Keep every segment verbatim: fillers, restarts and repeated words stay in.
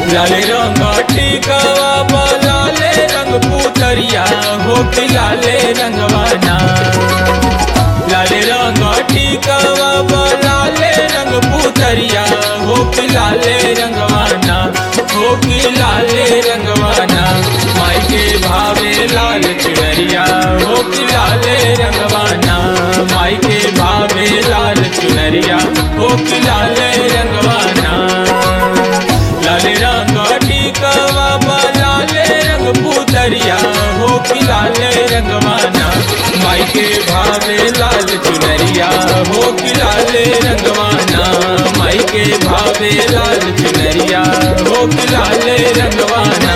लाले रंग टिकवा बा लाले रंग पुतरिया हो कि लाले रंगवाना। लाले रंग टिकवा बा लाले रंग पुतरिया हो कि लाले रंगवाना हो कि लाले रंगवाना। माई के भावे लाल चुनरिया हो कि लाले रंगवाना। माई के भावे लाल चुनरिया हो कि लाले रंगवाना। लाले रंग टिकवा बा लाले रंग पुतरिया हो कि लाले रंगवाना। माई के भावे लाल चुनरिया हो कि लाले रंगवाना। माई के भावे लाल चुनरिया हो कि लाले रंगवाना।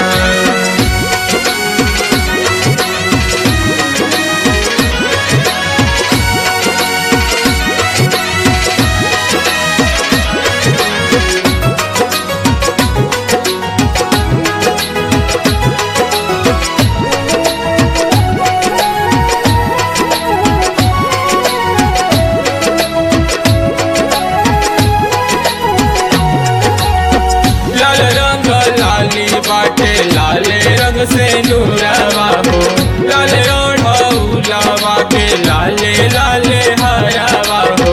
बाटे लाले रंग से नूरवा हो लाले ओढ़ौलवा के लाले लाले हरावा हो।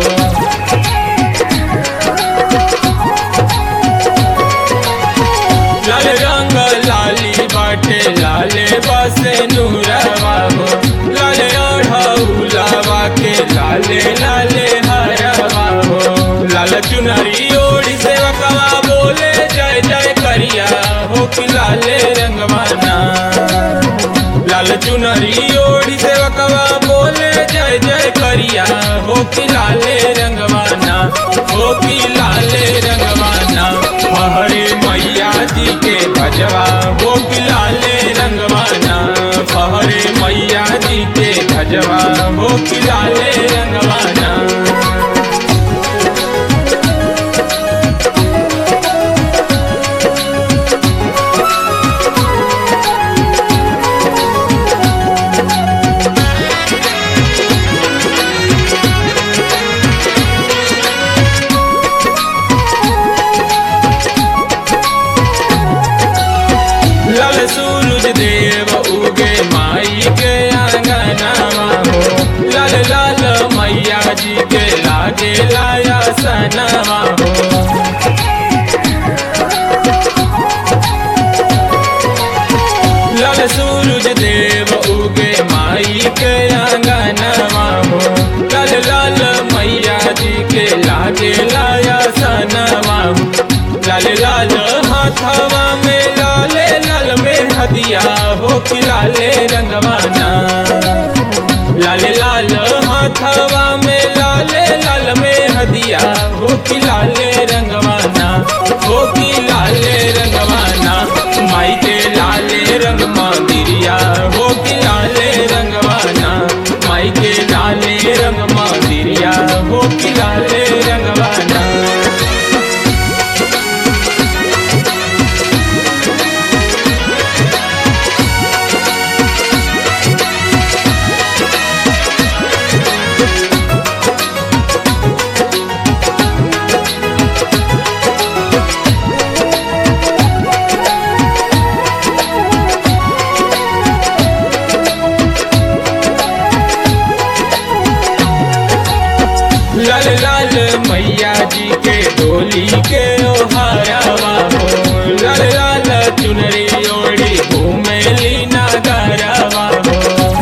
लाले रंग लाली बाटे लाले बसे नूरवा हो लाले ओढ़ौलवा के लाले लाले हरावा हो। लाल चुनरी ओढ़ी सेवकवा बोले जय जय करिया हो कि लाले रंगवाना। लाल चुनरी ओढ़ी सेवकवा बोले जय जय करिया हो कि लाले रंगवाना हो कि लाले रंगवाना। हरे मैया जी के भजवा हो कि लाले रंगवाना। हरे मैया जी के भजवा हो कि लाले रंगवाना। लाल सूरज देव उगे माई के आंगनवा हो लाल लाल मैया जी के लागे लाया सनवा हो। लाल सूरज देव उगे माई के आंगनवा हो लाल लाल मैया जी के लागे लाया सनवा हो। लाल लाल हाथवा में लाले लाल में हदिया हो कि लाले रंगवाना। लाले लाल हाथवा में लाले लाल में हदिया हो कि लाले रंगवाना हो कि लाले रंगवाना। माई के लाले रंग मंदिरिया हो कि लाले रंगवाना। माई के लाले रंग मंदिरिया हो कि लाले रंगवाना। लाल लाल मैया जी के डोली के ओहारावा हो लाल लाल चुनरी ओढ़ी घूमे लीना गरावा हो।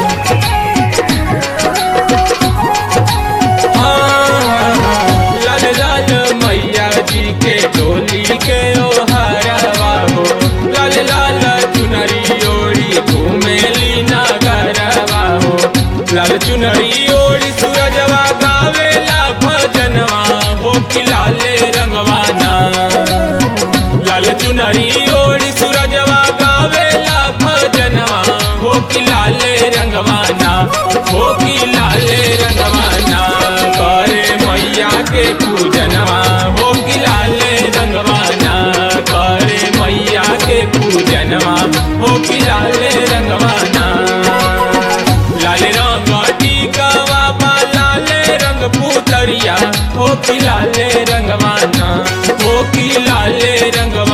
हाँ, लाल लाल मैया जी के डोली के ओहारावा हो लाल लाल चुनरी ओढ़ी घूमे लीना गरावा हो। लाल चुनरी ओढ़ी सूरजवा गावे भजनवा हो कि लाले रंगवाना। लाल चुनरी ओढ़ी सूरजवा गावेला भजनवा हो कि लाले रंगवाना हो कि लाले रंगवाना। करे मैया के पूजनवा हो कि लाले रंगवाना। करे मैया के पूजनवा हो कि लाले रंगवाना। लाले रंग टिकवा बा लाले रंग पुतरिया हो कि लाले रंगवाना हो कि लाले रंगवाना।